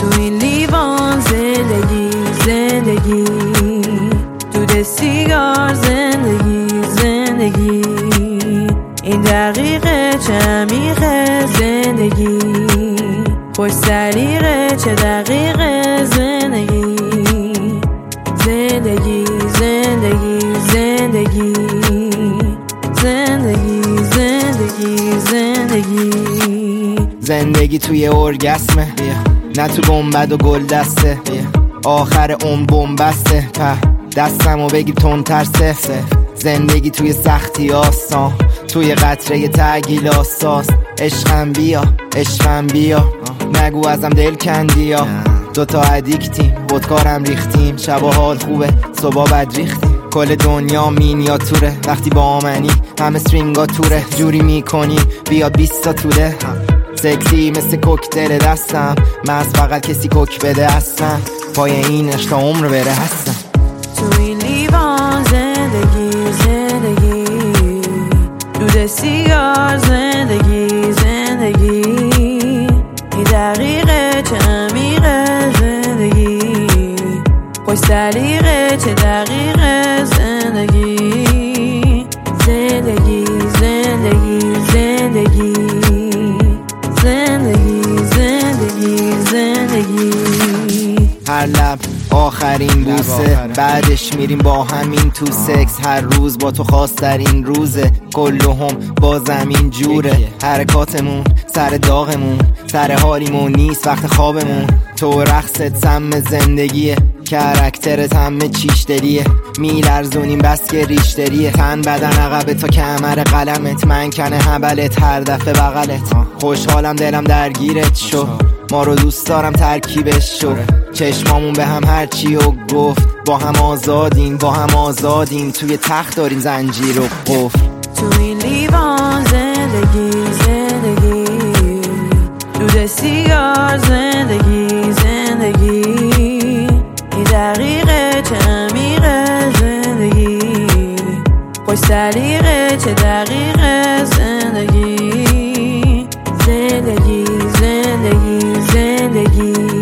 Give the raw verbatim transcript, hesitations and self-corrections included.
تو این لیوان زندگی زندگی، دود سیگار زندگی زندگی، این دقیقه چه عمیقه زندگی، خوش سلیقه چه دقیقه زندگی زندگی زندگی زندگی زندگی زندگی زندگی زندگی توی ارگسمه، نه تو گنبد و گل دسته، آخر اون بومبسته، دستمو بگی تون ترسه. زندگی توی سختی آسان، توی قطره تگیل آساس. عشقم بیا عشقم بیا، نگو ازم دل کندی یا دوتا ادیکتیم، خودکارم ریختیم، شبا حال خوبه صبح بد ریختیم. کل دنیا مینیاتوره، وقتی با منی همه استرینگا توره. جوری میکنی بیاد بیستا توله، سکسی مثل کوکتل دستم، من از فقط کسی کوک بده هستم، پای این عشق تا عمر بره هستم. تو این لیوان زندگی زندگی، دود سیگار زندگی زندگی، این دقیقه چه عمیقه زندگی، خوش سلیقه چه دقیقه زندگی زندگی زندگی زندگی زندگی زندگی زندگی. هر لب آخرین بوسه، بعدش میریم با همین تو سکس. هر روز با تو خواسترین روزه، کلهم با زمین جوره. حرکاتمون سر داغمون، سر حالیمون نیست وقت خوابمون. تو رقصت سم زندگیه، کرکترت همه چیش دلیه. میلرزونیم بس که ریشتریه، تن بدن عقب تا کمر قلمت، من کنه هبلت هر دفعه بغلت. خوشحالم دلم درگیرت شو، ما رو دوست دارم ترکیبش شو. چشمامون به هم هرچی و گفت، با هم آزادیم با هم آزادیم، توی تخت داریم زنجیر و قفل. تو این لیوان زندگی زندگی، دود سیگار زندگی زندگی، این دقیقه چه عمیقه زندگی، خوش سلیقه چه دقیقه زندگی زندگی زندگی زندگی